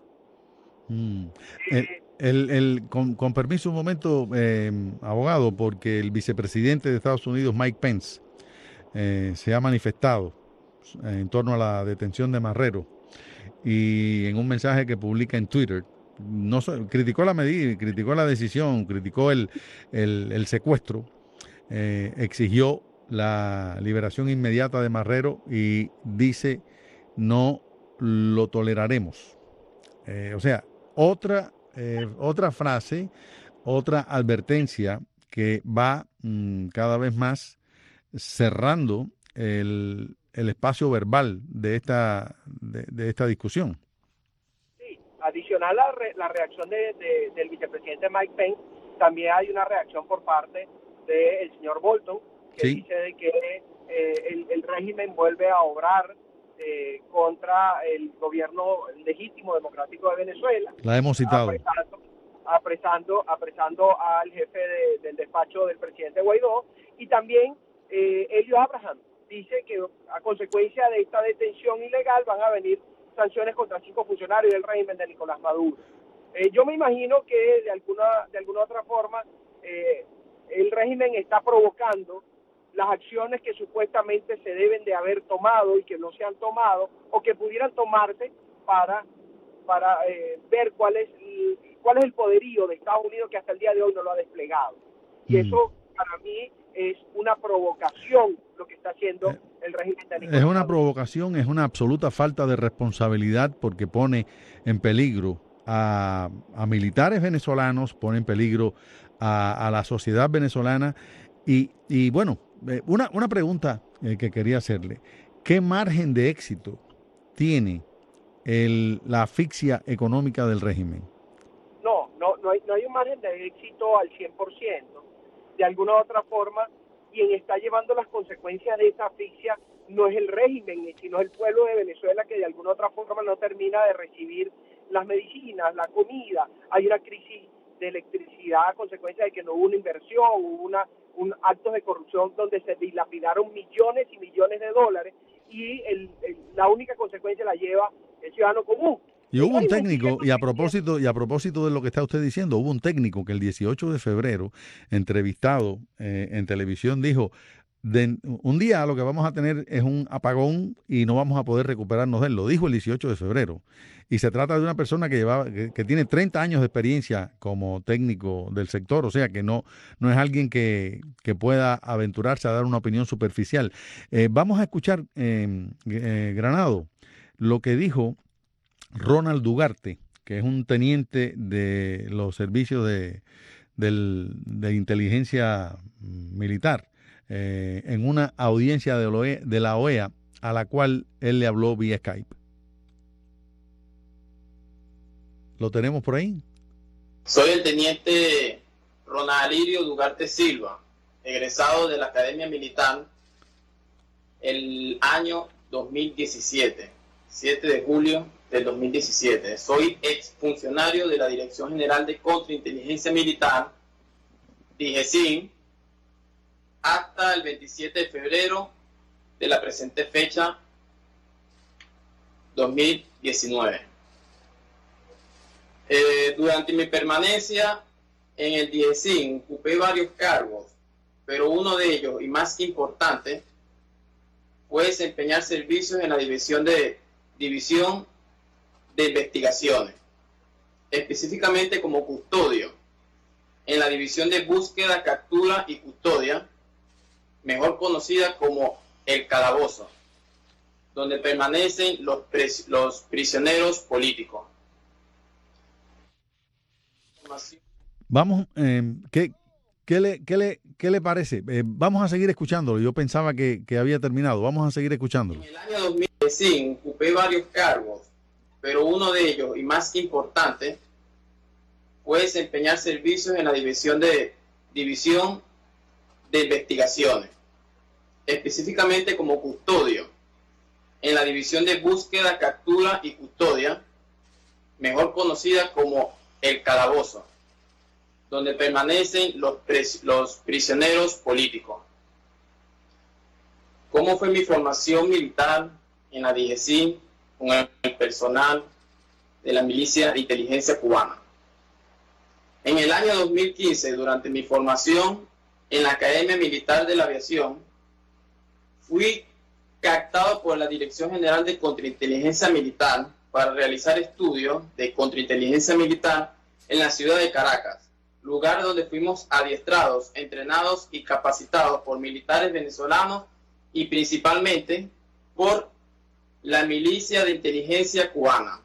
Con permiso un momento, abogado, porque el vicepresidente de Estados Unidos, Mike Pence, se ha manifestado en torno a la detención de Marrero, y en un mensaje que publica en Twitter criticó la medida, criticó la decisión, criticó el secuestro, exigió la liberación inmediata de Marrero y dice: no lo toleraremos. O sea, otra frase, otra advertencia que va cada vez más cerrando el espacio verbal de esta discusión. Sí, adicional a la reacción del vicepresidente Mike Pence, también hay una reacción por parte del señor Bolton, que dice de que el régimen vuelve a obrar contra el gobierno legítimo democrático de Venezuela. La hemos citado. Apresando al jefe del despacho del presidente Guaidó, y también Elio Abraham dice que a consecuencia de esta detención ilegal van a venir sanciones contra 5 funcionarios del régimen de Nicolás Maduro. Yo me imagino que de alguna otra forma el régimen está provocando las acciones que supuestamente se deben de haber tomado y que no se han tomado o que pudieran tomarse para ver cuál es el poderío de Estados Unidos que hasta el día de hoy no lo ha desplegado. Y eso para mí es una provocación lo que está haciendo el régimen de Nicolás. Es una provocación, es una absoluta falta de responsabilidad porque pone en peligro a militares venezolanos, pone en peligro a la sociedad venezolana y bueno, una pregunta que quería hacerle. ¿Qué margen de éxito tiene la asfixia económica del régimen? No hay un margen de éxito al 100%. De alguna u otra forma, quien está llevando las consecuencias de esa asfixia no es el régimen, sino el pueblo de Venezuela, que de alguna u otra forma no termina de recibir las medicinas, la comida. Hay una crisis de electricidad a consecuencia de que no hubo una inversión, hubo un actos de corrupción donde se dilapidaron millones y millones de dólares, y la única consecuencia la lleva el ciudadano común. Y hubo un técnico, y a propósito de lo que está usted diciendo, hubo un técnico que el 18 de febrero, entrevistado en televisión, dijo, un día lo que vamos a tener es un apagón y no vamos a poder recuperarnos de él. Lo dijo el 18 de febrero. Y se trata de una persona que tiene 30 años de experiencia como técnico del sector, o sea que no es alguien que pueda aventurarse a dar una opinión superficial. Vamos a escuchar, Granado, lo que dijo Ronald Dugarte, que es un teniente de los servicios de inteligencia militar, en una audiencia de la OEA a la cual él le habló vía Skype. ¿Lo tenemos por ahí? Soy el teniente Ronald Alirio Dugarte Silva, egresado de la Academia Militar el año 2017, 7 de julio del 2017. Soy exfuncionario de la Dirección General de Contrainteligencia Militar, DIGESIM, hasta el 27 de febrero de la presente fecha 2019. Durante mi permanencia en el DIGESIM ocupé varios cargos, pero uno de ellos, y más importante, fue desempeñar servicios en la División de Investigaciones, específicamente como custodio, en la División de Búsqueda, Captura y Custodia, mejor conocida como el Calabozo, donde permanecen los prisioneros políticos. Vamos, ¿qué le parece? Vamos a seguir escuchándolo. Yo pensaba que había terminado. Vamos a seguir escuchándolo. En el año 2005 ocupé varios cargos, pero uno de ellos, y más importante, fue desempeñar servicios en la División de Investigaciones, específicamente como custodio, en la División de Búsqueda, Captura y Custodia, mejor conocida como el Calabozo, donde permanecen los prisioneros políticos. ¿Cómo fue mi formación militar en la DIGESIM con el personal de la Milicia de Inteligencia Cubana? En el año 2015, durante mi formación en la Academia Militar de la Aviación, fui captado por la Dirección General de Contrainteligencia Militar para realizar estudios de contrainteligencia militar en la ciudad de Caracas, lugar donde fuimos adiestrados, entrenados y capacitados por militares venezolanos y principalmente por la Milicia de Inteligencia Cubana,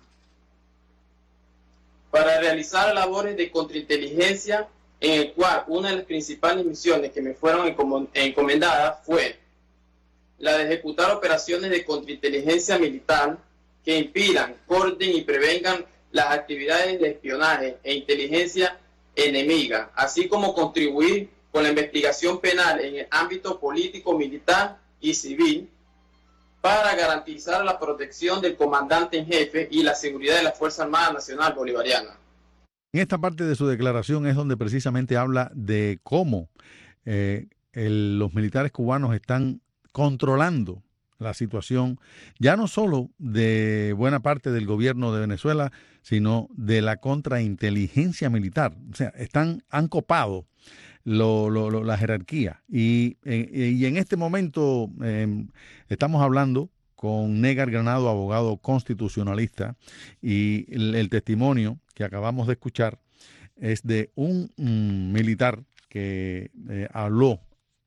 para realizar labores de contrainteligencia, en el cual una de las principales misiones que me fueron encomendadas fue la de ejecutar operaciones de contrainteligencia militar que impidan, coordinen y prevengan las actividades de espionaje e inteligencia enemiga, así como contribuir con la investigación penal en el ámbito político, militar y civil para garantizar la protección del comandante en jefe y la seguridad de la Fuerza Armada Nacional Bolivariana. En esta parte de su declaración es donde precisamente habla de cómo los militares cubanos están controlando la situación, ya no solo de buena parte del gobierno de Venezuela, sino de la contrainteligencia militar. O sea, han copado la jerarquía. Y en este momento estamos hablando con Negar Granado, abogado constitucionalista, y el testimonio que acabamos de escuchar es de un militar que habló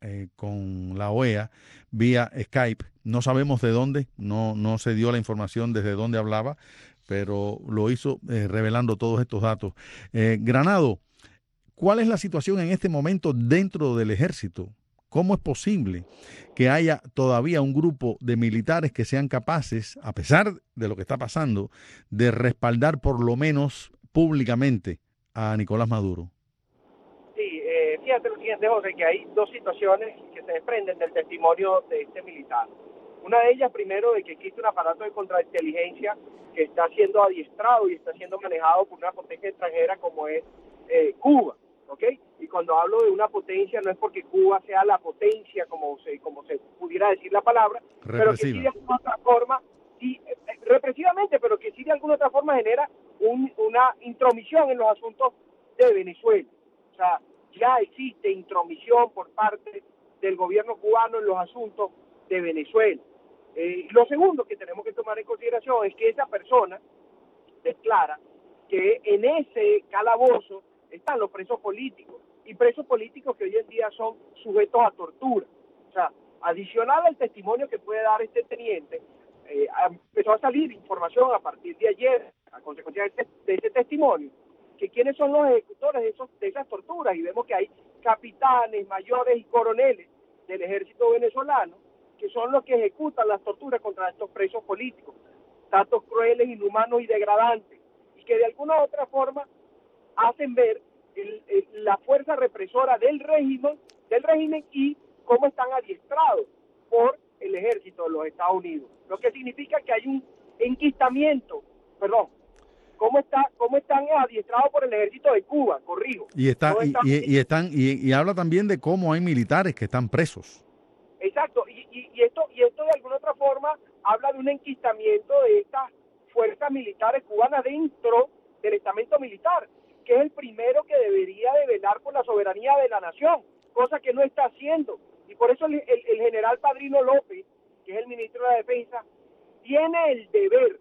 con la OEA vía Skype. No sabemos de dónde, no se dio la información desde dónde hablaba, pero lo hizo revelando todos estos datos. Granado, ¿cuál es la situación en este momento dentro del ejército? ¿Cómo es posible que haya todavía un grupo de militares que sean capaces, a pesar de lo que está pasando, de respaldar por lo menos públicamente a Nicolás Maduro? Sí, fíjate lo siguiente, José, que hay dos situaciones que se desprenden del testimonio de este militar. Una de ellas, primero, de que existe un aparato de contrainteligencia que está siendo adiestrado y está siendo manejado por una potencia extranjera como es Cuba, ¿ok? Y cuando hablo de una potencia no es porque Cuba sea la potencia como se pudiera decir la palabra, pero que sí de alguna otra forma, represivamente, pero que sí de alguna otra forma genera una intromisión en los asuntos de Venezuela. O sea, ya existe intromisión por parte del gobierno cubano en los asuntos de Venezuela. Lo segundo que tenemos que tomar en consideración es que esa persona declara que en ese calabozo están los presos políticos, y presos políticos que hoy en día son sujetos a tortura. O sea, adicional al testimonio que puede dar este teniente, empezó a salir información a partir de ayer, a consecuencia de ese testimonio, que quiénes son los ejecutores de esas torturas, y vemos que hay capitanes, mayores y coroneles del ejército venezolano que son los que ejecutan las torturas contra estos presos políticos, tantos crueles, inhumanos y degradantes, y que de alguna u otra forma hacen ver la fuerza represora del régimen y cómo están adiestrados por el ejército de los Estados Unidos, lo que significa que hay un enquistamiento, cómo están adiestrados por el ejército de Cuba, corrijo. Y habla también de cómo hay militares que están presos. Exacto, y esto de alguna otra forma habla de un enquistamiento de estas fuerzas militares cubanas dentro del estamento militar, que es el primero que debería de velar por la soberanía de la nación, cosa que no está haciendo. Y por eso el general Padrino López, que es el ministro de la Defensa, tiene el deber,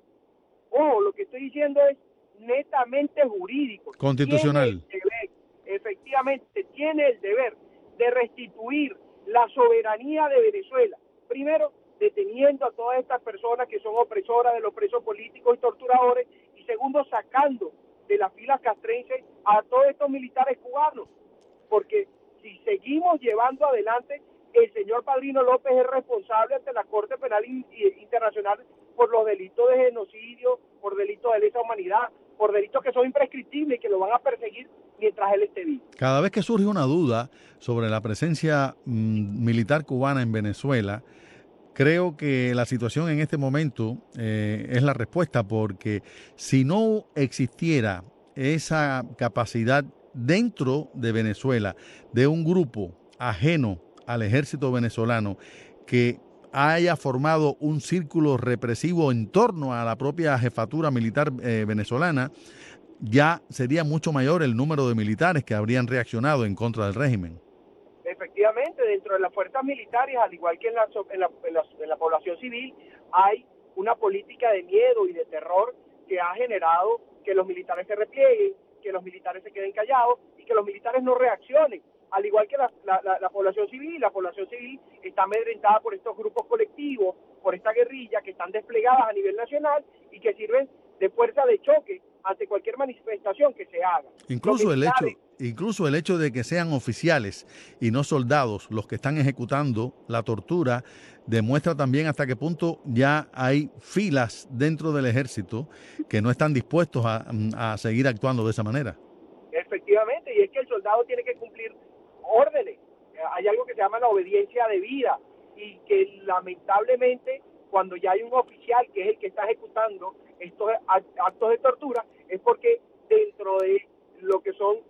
lo que estoy diciendo es netamente jurídico, constitucional. Efectivamente, tiene el deber de restituir la soberanía de Venezuela, primero deteniendo a todas estas personas que son opresoras de los presos políticos y torturadores, y segundo sacando de las filas castrenses a todos estos militares cubanos, porque si seguimos llevando adelante, el señor Padrino López es responsable ante la Corte Penal Internacional por los delitos de genocidio, por delitos de lesa humanidad, por delitos que son imprescriptibles y que lo van a perseguir mientras él esté vivo. Cada vez que surge una duda sobre la presencia militar cubana en Venezuela, creo que la situación en este momento es la respuesta, porque si no existiera esa capacidad dentro de Venezuela de un grupo ajeno al ejército venezolano que haya formado un círculo represivo en torno a la propia jefatura militar venezolana, ya sería mucho mayor el número de militares que habrían reaccionado en contra del régimen. Efectivamente, dentro de las fuerzas militares, al igual que en la población civil, hay una política de miedo y de terror que ha generado que los militares se replieguen, que los militares se queden callados y que los militares no reaccionen. Al igual que la población civil está amedrentada por estos grupos colectivos, por esta guerrilla que están desplegadas a nivel nacional y que sirven de fuerza de choque ante cualquier manifestación que se haga. Incluso el hecho de que sean oficiales y no soldados los que están ejecutando la tortura demuestra también hasta qué punto ya hay filas dentro del ejército que no están dispuestos a seguir actuando de esa manera. Efectivamente, y es que el soldado tiene que cumplir órdenes. Hay algo que se llama la obediencia debida, y que lamentablemente cuando ya hay un oficial que es el que está ejecutando estos actos de tortura, es porque dentro de lo que son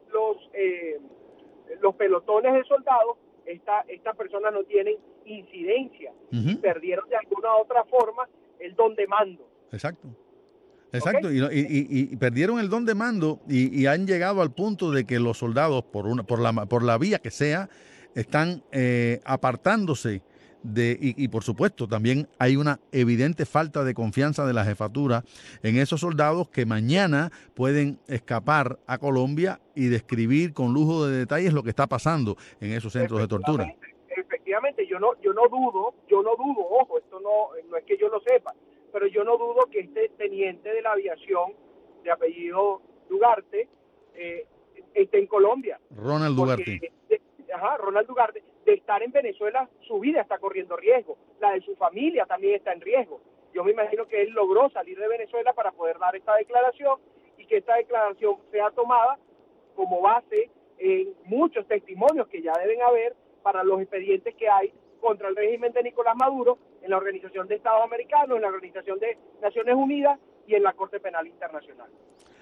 los pelotones de soldados, estas personas no tienen incidencia, y perdieron de alguna u otra forma el don de mando. Exacto. Exacto, ¿Okay? y perdieron el don de mando y han llegado al punto de que los soldados, por la vía que sea, están apartándose y por supuesto también hay una evidente falta de confianza de la jefatura en esos soldados que mañana pueden escapar a Colombia y describir con lujo de detalles lo que está pasando en esos centros de tortura. Efectivamente, yo no dudo, ojo, esto no es que yo lo sepa, pero yo no dudo que este teniente de la aviación de apellido Dugarte esté en Colombia. Ronald Dugarte. Ronald Dugarte, de estar en Venezuela, su vida está corriendo riesgo, la de su familia también está en riesgo. Yo me imagino que él logró salir de Venezuela para poder dar esta declaración y que esta declaración sea tomada como base en muchos testimonios que ya deben haber para los expedientes que hay contra el régimen de Nicolás Maduro en la Organización de Estados Americanos, en la Organización de Naciones Unidas y en la Corte Penal Internacional.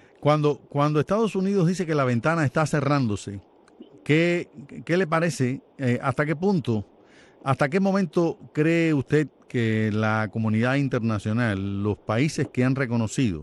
Cuando Estados Unidos dice que la ventana está cerrándose, ¿qué le parece? ¿Hasta qué punto, hasta qué momento cree usted que la comunidad internacional, los países que han reconocido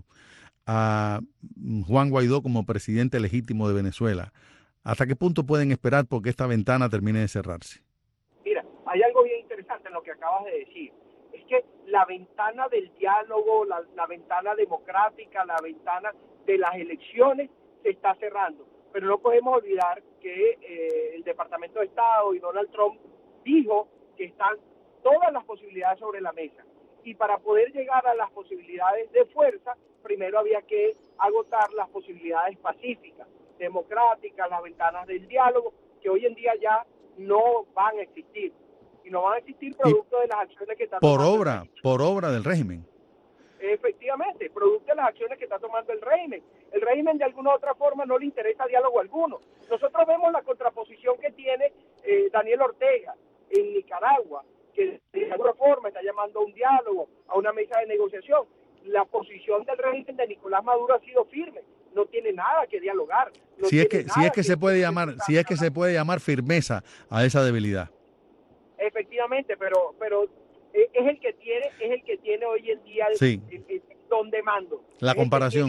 a Juan Guaidó como presidente legítimo de Venezuela, hasta qué punto pueden esperar porque esta ventana termine de cerrarse? Mira, hay algo bien interesante en lo que acabas de decir. Es que la ventana del diálogo, la ventana democrática, la ventana de las elecciones se está cerrando. Pero no podemos olvidar que el Departamento de Estado y Donald Trump dijo que están todas las posibilidades sobre la mesa. Y para poder llegar a las posibilidades de fuerza, primero había que agotar las posibilidades pacíficas, democráticas, las ventanas del diálogo, que hoy en día ya no van a existir. Y no van a existir producto de las acciones que está tomando por obra del régimen. Efectivamente, producto de las acciones que está tomando el régimen. El régimen de alguna u otra forma no le interesa diálogo alguno. Nosotros vemos la contraposición que tiene Daniel Ortega en Nicaragua, que de alguna forma está llamando a un diálogo, a una mesa de negociación. La posición del régimen de Nicolás Maduro ha sido firme. No tiene nada que dialogar. Si es que se puede llamar firmeza a esa debilidad. Efectivamente, pero es el que tiene hoy en día el don de mando. La comparación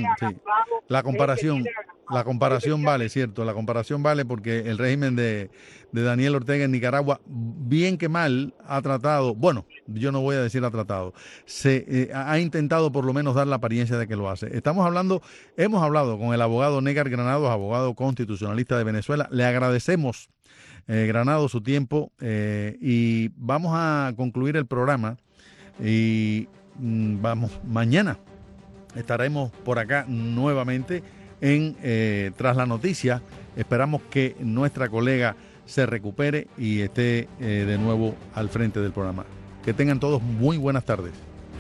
vale, cierto, la comparación vale porque el régimen de Daniel Ortega en Nicaragua, bien que mal, ha tratado, bueno, yo no voy a decir ha tratado, ha intentado por lo menos dar la apariencia de que lo hace. Hemos hablado con el abogado Negar Granados, abogado constitucionalista de Venezuela. Le agradecemos, Granados, su tiempo y vamos a concluir el programa y mañana estaremos por acá nuevamente en Tras la Noticia. Esperamos que nuestra colega se recupere y esté de nuevo al frente del programa. Que tengan todos muy buenas tardes.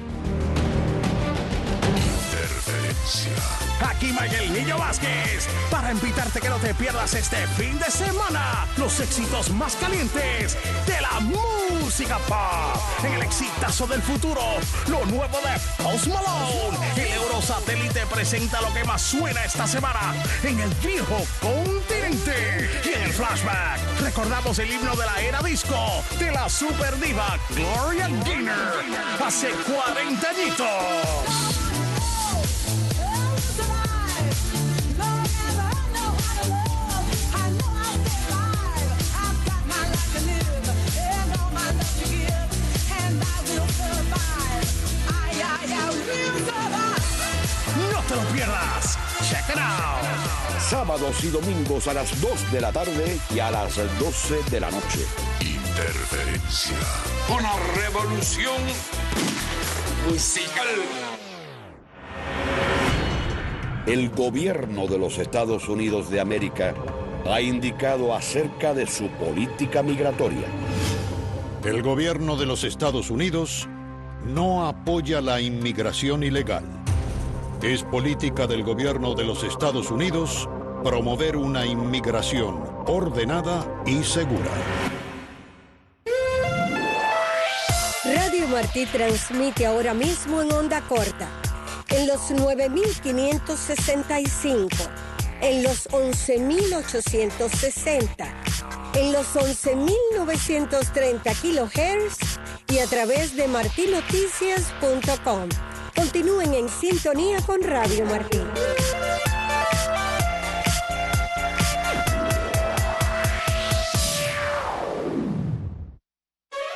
Aquí Miguel Niño Vázquez, para invitarte que no te pierdas este fin de semana los éxitos más calientes de la música pop. En el exitazo del futuro, lo nuevo de Post Malone. El Eurosatélite presenta lo que más suena esta semana en el viejo continente. Y en el flashback, recordamos el himno de la era disco de la superdiva Gloria Gaynor hace 40 añitos. No te lo pierdas. Check it out. Sábados y domingos a las 2 de la tarde y a las 12 de la noche. Interferencia. Una revolución musical. El gobierno de los Estados Unidos de América ha indicado acerca de su política migratoria. El gobierno de los Estados Unidos no apoya la inmigración ilegal. Es política del gobierno de los Estados Unidos promover una inmigración ordenada y segura. Radio Martí transmite ahora mismo en onda corta, en los 9.565, en los 11.860, en los 11.930 kHz y a través de martinoticias.com. Continúen en sintonía con Radio Martí.